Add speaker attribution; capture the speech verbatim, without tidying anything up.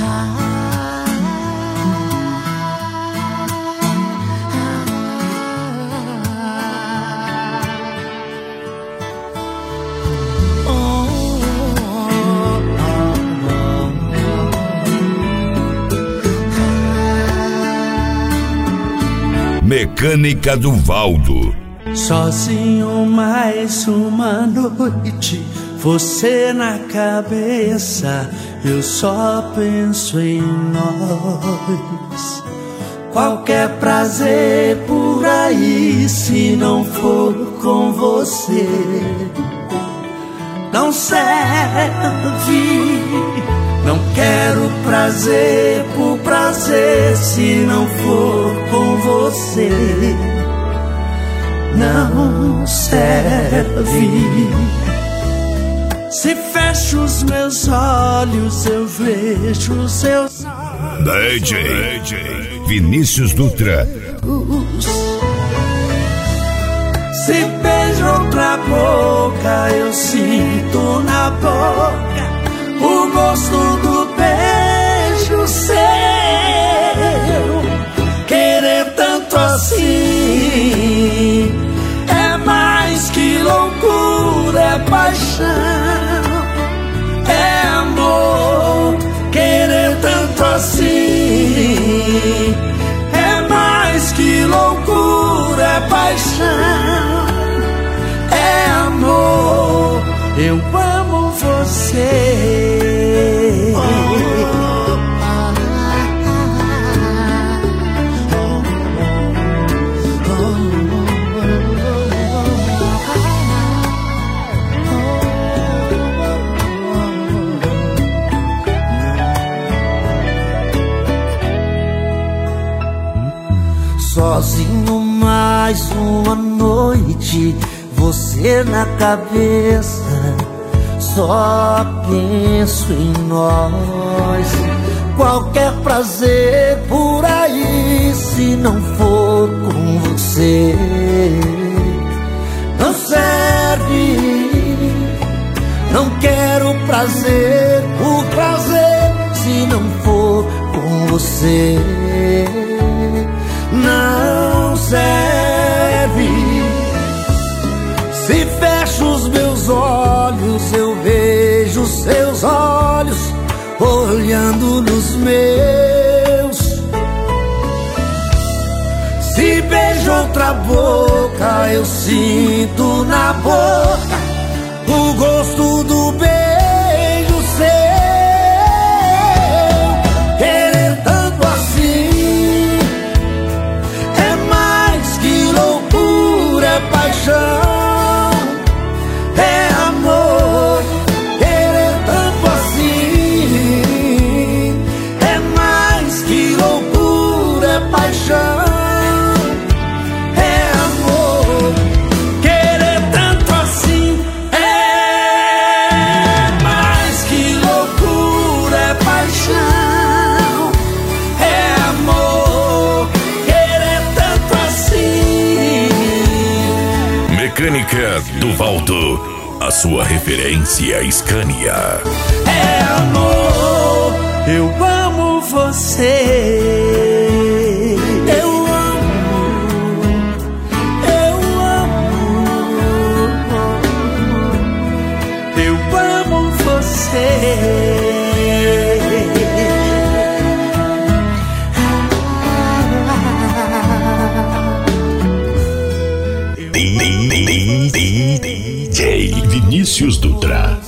Speaker 1: Mecânica do Valdo.
Speaker 2: Sozinho mais uma noite, você na cabeça, eu só penso em nós. Qualquer prazer por aí, se não for com você, não serve. Não quero prazer por prazer, se não for com você, não serve. Se fecho os meus olhos, eu vejo os seus olhos.
Speaker 1: D J, D J Vinícius Dutra.
Speaker 2: Se beijo outra boca, eu sinto na boca o gosto do beijo seu. Querer tanto assim é mais que loucura, é paixão, é amor. Querer tanto assim é mais que loucura, é paixão, é amor. Eu amo você. Sozinho mais uma noite, você na cabeça, só penso em nós. Qualquer prazer por aí, se não for com você, não serve. Não quero prazer por prazer, se não for com você, não serve. Se fecho os meus olhos, eu vejo seus olhos olhando nos meus. Se beijo outra boca, eu sinto na boca o gosto do beijo seu. Querer tanto assim é mais que loucura, é paixão, é amor. Querer tanto assim é mais que loucura, é paixão, é amor. Querer tanto assim é mais que loucura, é paixão, é amor. Querer tanto assim.
Speaker 1: Mecânica do Valdo, a sua referência Scania.
Speaker 2: É amor, eu amo você. Eu amo, eu amo, eu amo você.
Speaker 1: D J Vinícius Dutra.